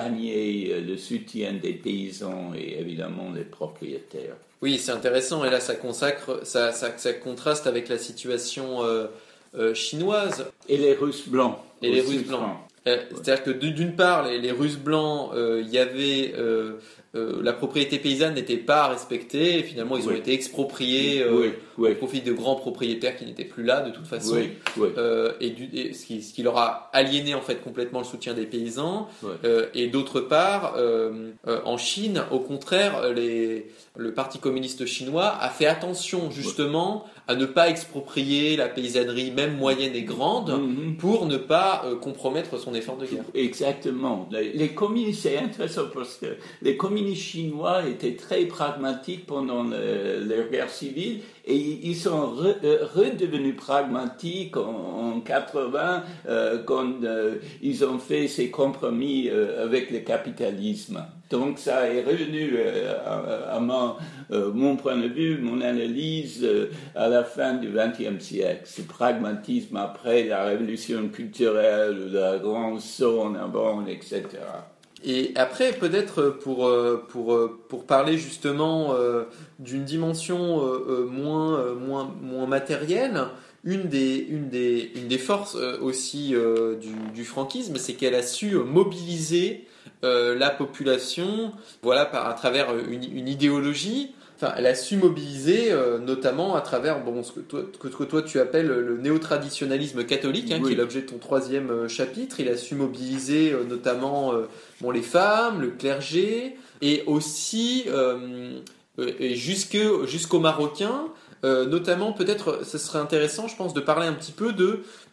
gagné le soutien des paysans et évidemment des propriétaires. Oui, c'est intéressant. Et là, ça consacre, ça, ça, ça contraste avec la situation euh, euh, chinoise. Et les Russes blancs. Et les Russes blancs. Euh, c'est-à-dire que d'une part, les, les Russes blancs, il euh, y avait euh, euh, la propriété paysanne n'était pas respectée. Et finalement, ils oui. ont été expropriés euh, oui. Oui. au profit de grands propriétaires qui n'étaient plus là de toute façon. Oui. Oui. Euh, et, du, et ce, qui, ce qui leur a aliéné en fait complètement le soutien des paysans. Oui. Euh, et d'autre part, euh, euh, en Chine, au contraire, les, le Parti communiste chinois a fait attention justement oui. à ne pas exproprier la paysannerie, même moyenne et grande, mm-hmm. pour ne pas euh, compromettre son effort de guerre. Exactement. Les, les communistes, c'est intéressant parce que les communistes chinois étaient très pragmatiques pendant le, leur guerre civile et ils sont re, euh, redevenus pragmatiques en, en quatre-vingts euh, quand euh, ils ont fait ces compromis euh, avec le capitalisme. Donc ça est revenu euh, à, à mon, euh, mon point de vue, mon analyse euh, à la fin du vingtième siècle. Ce pragmatisme après la révolution culturelle, la grande saut en avant, et cetera. Et après, peut-être pour, pour, pour parler justement euh, d'une dimension euh, moins, euh, moins, moins matérielle, une des, une des, une des forces aussi euh, du, du franquisme, c'est qu'elle a su mobiliser euh, la population, voilà, par, à travers une, une idéologie. Enfin, elle a su mobiliser, euh, notamment à travers bon, ce que toi, que, que toi tu appelles le néo-traditionnalisme catholique, hein, oui. qui est l'objet de ton troisième euh, chapitre. Il a su mobiliser euh, notamment euh, bon, les femmes, le clergé, et aussi euh, et jusque, jusqu'aux Marocains. Euh, notamment, peut-être, ce serait intéressant, je pense, de parler un petit peu de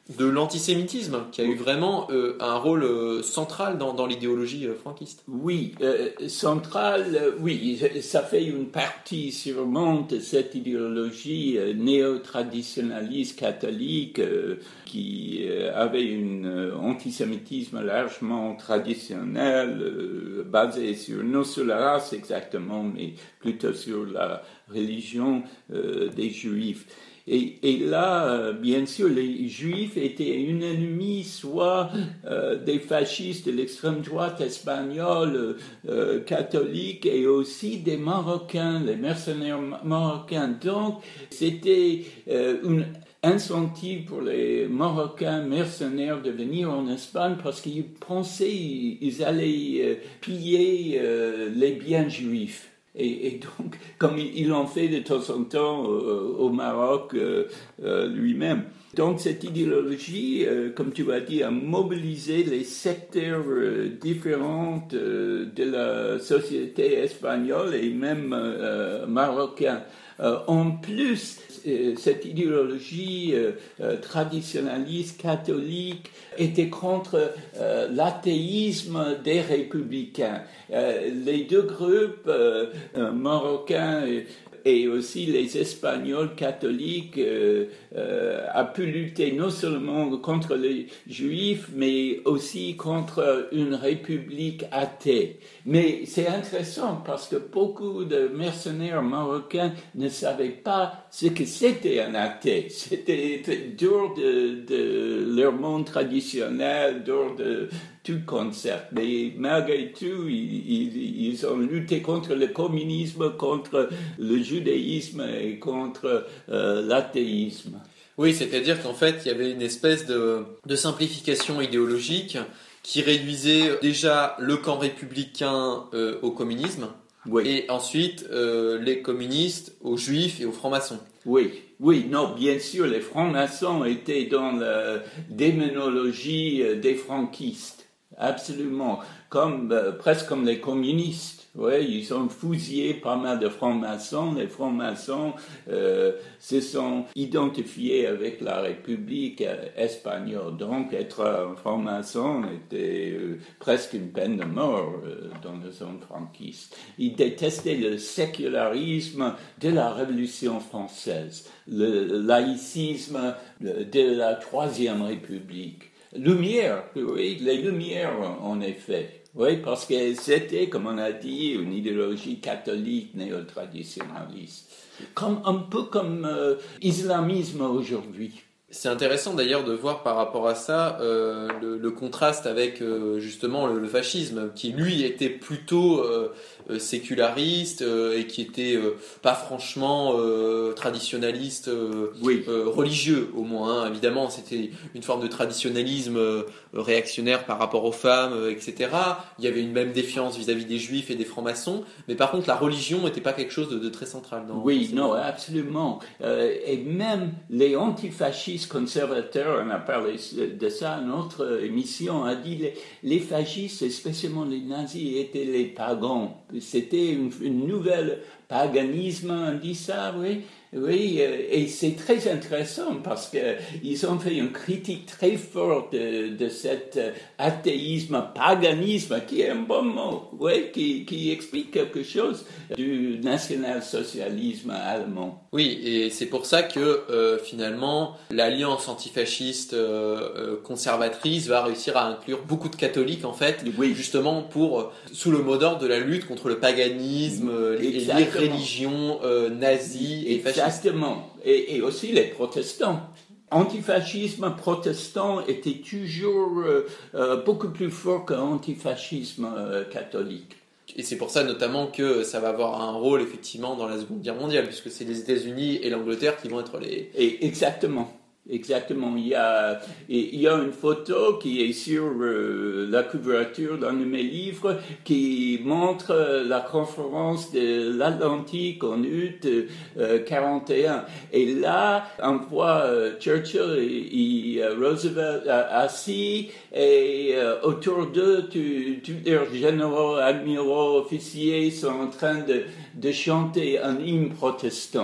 de l'antisémitisme, qui a eu vraiment euh, un rôle euh, central dans, dans l'idéologie euh, franquiste. Oui, euh, central, euh, oui, ça fait une partie sûrement de cette idéologie euh, néo-traditionnaliste catholique euh, qui euh, avait un euh, antisémitisme largement traditionnel, euh, basé sur, non sur la race exactement, mais plutôt sur la religion euh, des Juifs. Et, et là, euh, bien sûr, les Juifs étaient un ennemi soit euh, des fascistes de l'extrême droite espagnole, euh, catholique, et aussi des Marocains, les mercenaires marocains. Donc, c'était euh, une incentive pour les Marocains mercenaires de venir en Espagne parce qu'ils pensaient qu'ils allaient euh, piller euh, les biens juifs. Et, et donc, comme ils l'ont fait de temps en temps euh, au Maroc euh, euh, lui-même. Donc, cette idéologie, euh, comme tu as dit, a mobilisé les secteurs euh, différents euh, de la société espagnole et même euh, marocaine. Euh, en plus, euh, cette idéologie euh, euh, traditionnaliste catholique était contre euh, l'athéisme des républicains. Euh, les deux groupes, euh, euh, marocains et, et aussi les Espagnols catholiques, euh, euh, a pu lutter non seulement contre les Juifs, mais aussi contre une république athée. Mais c'est intéressant parce que beaucoup de mercenaires marocains ne savaient pas ce que c'était un athée. C'était dehors de, de leur monde traditionnel, dehors de tout concept. Mais malgré tout, ils, ils, ils ont lutté contre le communisme, contre le judaïsme et contre euh, l'athéisme. Oui, c'est-à-dire qu'en fait, il y avait une espèce de, de simplification idéologique qui réduisait déjà le camp républicain euh, au communisme, oui. Et ensuite euh, les communistes aux juifs et aux francs-maçons. Oui, oui, non, bien sûr, les francs-maçons étaient dans la démonologie des franquistes, absolument, comme euh, presque comme les communistes. Oui, ils ont fusillé pas mal de francs-maçons. Les francs-maçons euh, se sont identifiés avec la République espagnole. Donc, être un franc-maçon était euh, presque une peine de mort euh, dans la zone franquiste. Ils détestaient le sécularisme de la Révolution française, le laïcisme de la Troisième République. Lumière, oui, les Lumières, en effet. Oui, parce que c'était, comme on a dit, une idéologie catholique néo-traditionnaliste. Comme, un peu comme euh, l'islamisme aujourd'hui. C'est intéressant d'ailleurs de voir par rapport à ça euh, le, le contraste avec euh, justement le, le fascisme, qui lui était plutôt euh, séculariste euh, et qui était euh, pas franchement euh, traditionnaliste, euh, oui. euh, religieux au moins. Hein. Évidemment, c'était une forme de traditionnalisme euh, réactionnaire par rapport aux femmes, euh, et cetera. Il y avait une même défiance vis-à-vis des juifs et des francs-maçons, mais par contre la religion n'était pas quelque chose de, de très central. Dans, oui, dans non, absolument. Euh, et même les antifascistes conservateurs, on a parlé de ça, notre émission a dit les, les fascistes, et spécialement les nazis, étaient les pagans. C'était une, une nouvelle paganisme, on dit ça, oui. Oui, et c'est très intéressant parce qu'ils ont fait une critique très forte de, de cet athéisme, paganisme, qui est un bon mot, oui, qui, qui explique quelque chose du national-socialisme allemand. Oui, et c'est pour ça que euh, finalement l'alliance antifasciste euh, conservatrice va réussir à inclure beaucoup de catholiques en fait, oui. Justement pour sous le mot d'ordre de la lutte contre le paganisme, les, les religions euh, nazies et fascistes. Exactement, et, et aussi les protestants. Antifascisme protestant était toujours euh, euh, beaucoup plus fort que l'antifascisme euh, catholique. Et c'est pour ça notamment que ça va avoir un rôle effectivement dans la Seconde Guerre mondiale, puisque c'est les États-Unis et l'Angleterre qui vont être les... Et exactement. Exactement. Il y a, il y a une photo qui est sur euh, la couverture d'un de mes livres qui montre la conférence de l'Atlantique en août euh, quarante et un. Et là, on voit euh, Churchill et, et Roosevelt assis et euh, autour d'eux, tous leurs généraux, admiraux, officiers sont en train de, de chanter un hymne protestant.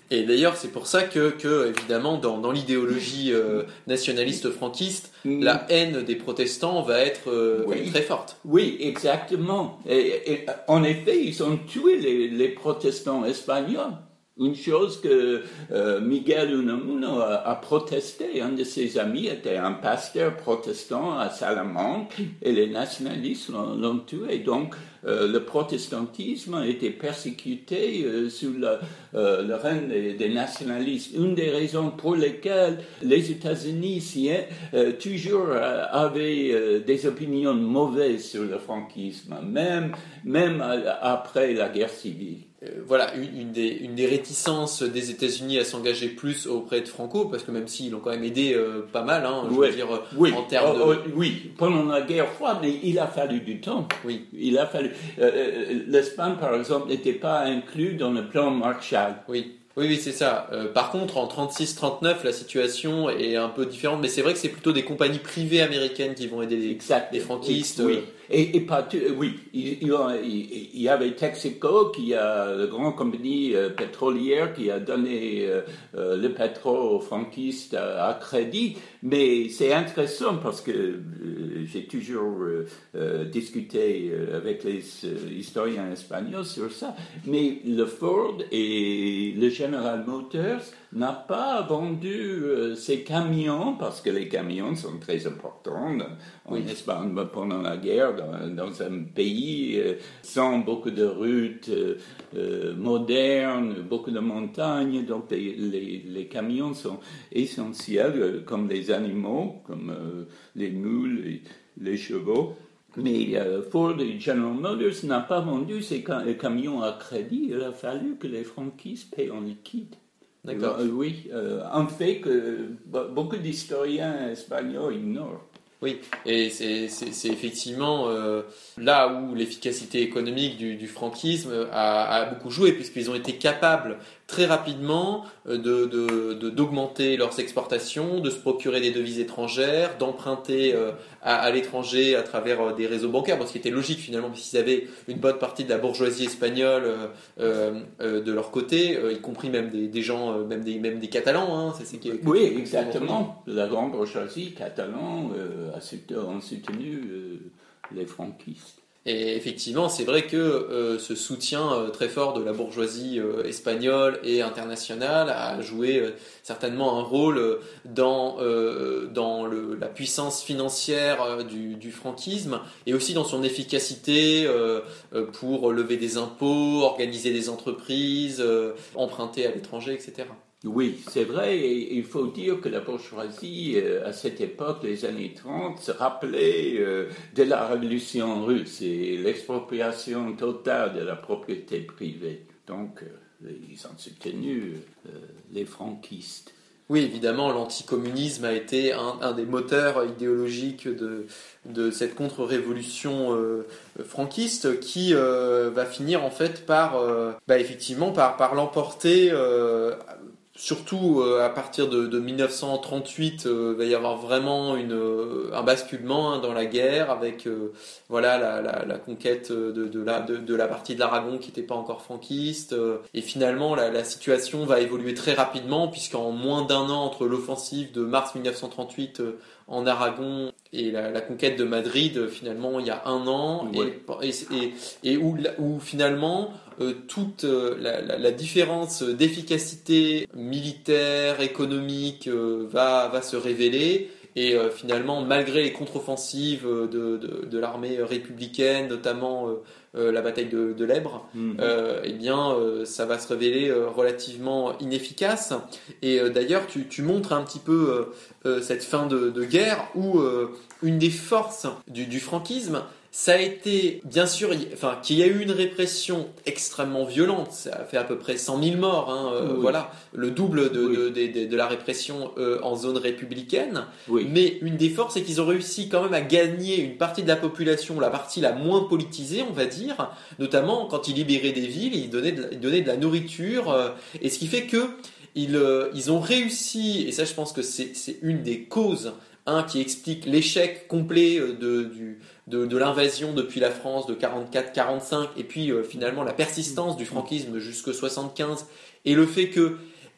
Et d'ailleurs, c'est pour ça que, que évidemment, dans, dans l'idéologie euh, nationaliste franquiste, mmh. la haine des protestants va être euh, oui. très forte. Oui, exactement. Et, et en effet, ils ont tué les, les protestants espagnols. Une chose que euh, Miguel Unamuno a, a protesté, un de ses amis était un pasteur protestant à Salamanque et les nationalistes l'ont, l'ont tué. Donc euh, le protestantisme a été persécuté euh, sous le, euh, le règne des, des nationalistes. Une des raisons pour lesquelles les États-Unis si, euh, toujours euh, avaient euh, des opinions mauvaises sur le franquisme, même, même après la guerre civile. Euh, voilà, une, une, des, une des réticences des États-Unis à s'engager plus auprès de Franco, parce que même s'ils l'ont quand même aidé euh, pas mal, hein, je oui. veux dire, oui. en termes oh, de... Oh, oui, pendant la guerre froide, mais il a fallu du temps. Oui. Il a fallu... Euh, L'Espagne, par exemple, n'était pas inclus dans le plan Marshall. Oui. Oui, oui, c'est ça. Euh, par contre, en trente-six trente-neuf, la situation est un peu différente, mais c'est vrai que c'est plutôt des compagnies privées américaines qui vont aider les, exact. les franquistes. Oui, et, et pas tout, oui. Il, il, il, il y avait Texaco, qui a la grande compagnie euh, pétrolière qui a donné euh, euh, le pétrole aux franquistes à, à crédit. Mais c'est intéressant parce que euh, j'ai toujours euh, euh, discuté avec les euh, historiens espagnols sur ça. Mais le Ford et le General Motors n'a pas vendu euh, ses camions, parce que les camions sont très importants en oui. Espagne pendant la guerre, dans, dans un pays euh, sans beaucoup de routes euh, euh, modernes, beaucoup de montagnes, donc les, les, les camions sont essentiels, euh, comme les animaux, comme euh, les moules, les, les chevaux. Mais euh, Ford et General Motors n'a pas vendu ses cam- camions à crédit. Il a fallu que les franquistes paient en liquide. D'accord. Euh, oui, euh, un fait que beaucoup d'historiens espagnols ignorent. Oui, et c'est, c'est, c'est effectivement euh, là où l'efficacité économique du, du franquisme a, a beaucoup joué, puisqu'ils ont été capables très rapidement de, de, de, d'augmenter leurs exportations, de se procurer des devises étrangères, d'emprunter euh, à, à l'étranger à travers des réseaux bancaires, bon, ce qui était logique finalement, puisqu'ils avaient une bonne partie de la bourgeoisie espagnole euh, euh, de leur côté, euh, y compris même des, des gens, euh, même, des, même des Catalans. Hein, c'est, c'est qui, oui, exactement. La grande bourgeoisie catalane euh, a soutenu, ont soutenu euh, les franquistes. Et effectivement, c'est vrai que euh, ce soutien euh, très fort de la bourgeoisie euh, espagnole et internationale a joué euh, certainement un rôle euh, dans, euh, dans le, la puissance financière euh, du, du franquisme et aussi dans son efficacité euh, euh, pour lever des impôts, organiser des entreprises, euh, emprunter à l'étranger, et cetera. Oui, c'est vrai, et il faut dire que la bourgeoisie, euh, à cette époque, les années trente, se rappelait euh, de la révolution russe et l'expropriation totale de la propriété privée. Donc, euh, ils ont soutenu euh, les franquistes. Oui, évidemment, l'anticommunisme a été un, un des moteurs idéologiques de, de cette contre-révolution euh, franquiste qui euh, va finir en fait par, euh, bah, effectivement, par, par l'emporter. Euh, Surtout euh, à partir de, de dix-neuf cent trente-huit, euh, il va y avoir vraiment une, euh, un basculement hein, dans la guerre avec euh, voilà la, la, la conquête de, de, la, de, de la partie de l'Aragon qui n'était pas encore franquiste. Euh, et finalement, la, la situation va évoluer très rapidement puisqu'en moins d'un an entre l'offensive de mars dix-neuf cent trente-huit euh, en Aragon et la, la conquête de Madrid, finalement, il y a un an, ouais. et, et, et où, où finalement euh, toute euh, la, la, la différence d'efficacité militaire, économique euh, va, va se révéler. Et euh, finalement, malgré les contre-offensives de, de, de l'armée républicaine, notamment euh, euh, la bataille de, de l'Èbre, mmh. euh, eh bien, euh, ça va se révéler euh, relativement inefficace. Et euh, d'ailleurs, tu, tu montres un petit peu euh, euh, cette fin de, de guerre où euh, une des forces du, du franquisme, ça a été, bien sûr, y, enfin, qu'il y a eu une répression extrêmement violente. Ça a fait à peu près cent mille morts, hein, euh, oui. Voilà, le double de, oui. de, de, de, de la répression euh, en zone républicaine. Oui. Mais une des forces, c'est qu'ils ont réussi quand même à gagner une partie de la population, la partie la moins politisée, on va dire, notamment quand ils libéraient des villes, ils donnaient de la, ils donnaient de la nourriture, euh, et ce qui fait que ils, euh, ils ont réussi, et ça je pense que c'est, c'est une des causes, hein, qui explique l'échec complet de, du, de, de l'invasion depuis la France de quarante-quatre quarante-cinq et puis euh, finalement la persistance du franquisme jusqu'en soixante-quinze et le fait que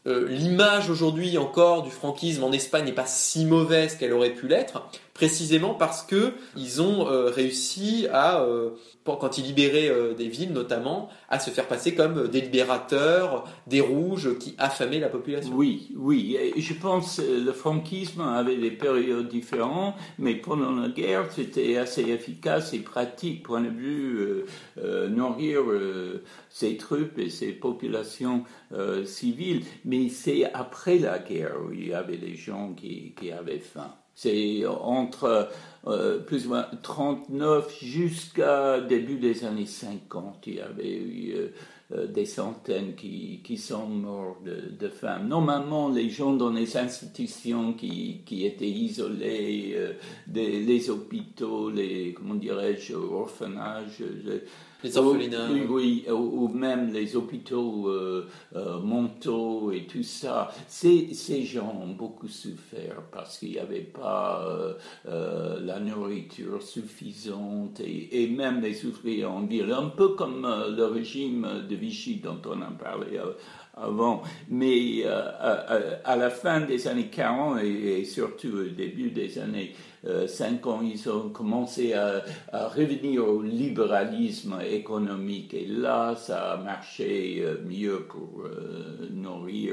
euh, l'image aujourd'hui encore du franquisme en Espagne n'est pas si mauvaise qu'elle aurait pu l'être, précisément parce que ils ont euh, réussi à, euh, quand ils libéraient euh, des villes notamment, à se faire passer comme des libérateurs, des rouges qui affamaient la population. Oui, oui. Et je pense que le franquisme avait des périodes différentes, mais pendant la guerre, c'était assez efficace et pratique, point de vue euh, euh, nourrir euh, ses troupes et ses populations euh, civiles. Mais c'est après la guerre où il y avait des gens qui, qui avaient faim. C'est entre euh, plus ou moins trente-neuf jusqu'à début des années cinquante. Il y avait eu euh, des centaines qui, qui sont morts de, de faim. Normalement, les gens dans les institutions qui, qui étaient isolés, euh, des, les hôpitaux, les, comment dirais-je, orphanages, les, Les orphelinats. Oui, oui, ou, ou même les hôpitaux euh, euh, mentaux et tout ça. Ces, ces gens ont beaucoup souffert parce qu'il n'y avait pas euh, euh, la nourriture suffisante et, et même les ouvriers en ville. Un peu comme euh, le régime de Vichy dont on a parlé euh, avant. Mais euh, à, à la fin des années quarante et, et surtout au début des années Euh, cinq ans, ils ont commencé à, à revenir au libéralisme économique et là, ça a marché euh, mieux pour euh, nourrir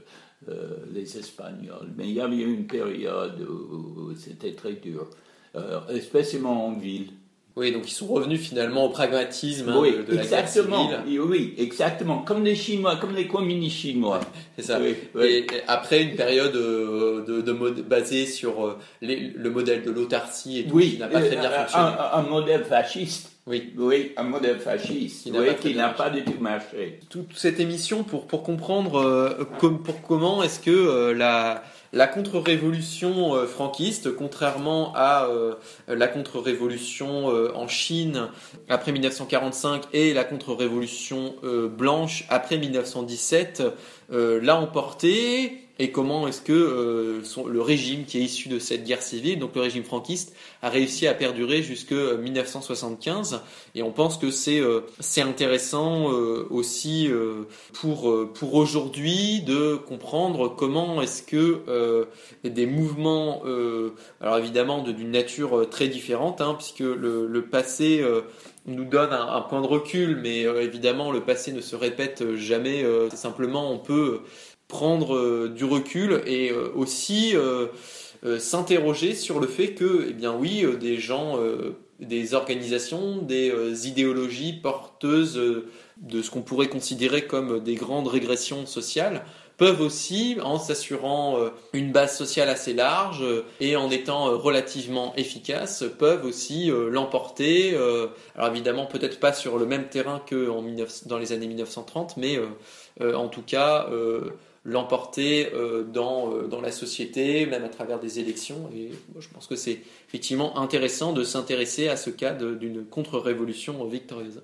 euh, les Espagnols. Mais il y avait une période où, où c'était très dur, euh, spécialement en ville. Oui, donc ils sont revenus finalement au pragmatisme hein, oui, de, de la guerre civile. Oui, exactement, comme les Chinois, comme les communistes chinois. C'est ça. Oui, oui. Et après une période euh, de, de mode, basée sur euh, les, le modèle de l'autarcie et tout, oui, qui n'a pas très bien euh, fonctionné. Un, un modèle fasciste. Oui. Oui, un modèle fasciste, qui n'a, oui, pas, qui n'a pas du tout marché. Toute cette émission pour, pour comprendre euh, com, pour comment est-ce que euh, la, la contre-révolution euh, franquiste, contrairement à euh, la contre-révolution euh, en Chine après dix-neuf cent quarante-cinq et la contre-révolution euh, blanche après dix-neuf cent dix-sept, euh, l'a emporté. Et comment est-ce que euh, son, le régime qui est issu de cette guerre civile, donc le régime franquiste, a réussi à perdurer jusque dix-neuf cent soixante-quinze. Et on pense que c'est euh, c'est intéressant euh, aussi euh, pour euh, pour aujourd'hui de comprendre comment est-ce que euh, des mouvements, euh, alors évidemment de, d'une nature très différente, hein, puisque le, le passé euh, nous donne un, un point de recul, mais euh, évidemment le passé ne se répète jamais. Euh, c'est simplement on peut prendre euh, du recul et euh, aussi euh, euh, s'interroger sur le fait que, eh bien oui, euh, des gens, euh, des organisations, des euh, idéologies porteuses euh, de ce qu'on pourrait considérer comme des grandes régressions sociales peuvent aussi, en s'assurant euh, une base sociale assez large euh, et en étant euh, relativement efficaces, peuvent aussi euh, l'emporter. Euh, alors évidemment, peut-être pas sur le même terrain que en dix-neuf, dans les années dix-neuf cent trente, mais euh, euh, en tout cas euh, l'emporter euh, dans, euh, dans la société, même à travers des élections. Et moi, je pense que c'est effectivement intéressant de s'intéresser à ce cas de, d'une contre-révolution victorieuse.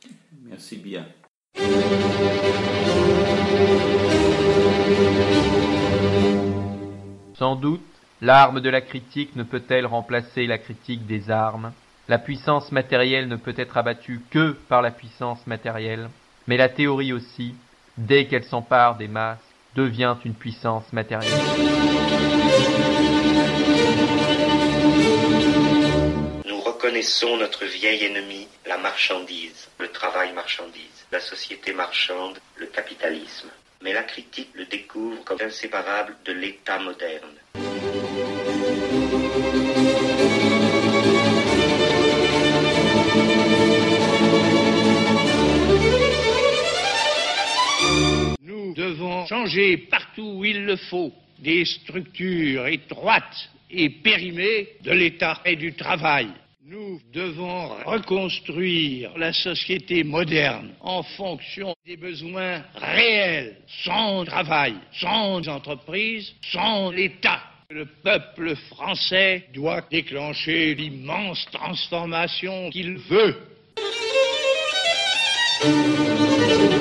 Merci bien. Sans doute, l'arme de la critique ne peut-elle remplacer la critique des armes. La puissance matérielle ne peut être abattue que par la puissance matérielle, mais la théorie aussi, dès qu'elle s'empare des masses, devient une puissance matérielle. Nous reconnaissons notre vieil ennemi, la marchandise, le travail marchandise, la société marchande, le capitalisme. Mais la critique le découvre comme inséparable de l'État moderne. Nous devons changer partout où il le faut des structures étroites et périmées de l'État et du travail. Nous devons reconstruire la société moderne en fonction des besoins réels, sans travail, sans entreprise, sans l'État. Le peuple français doit déclencher l'immense transformation qu'il veut.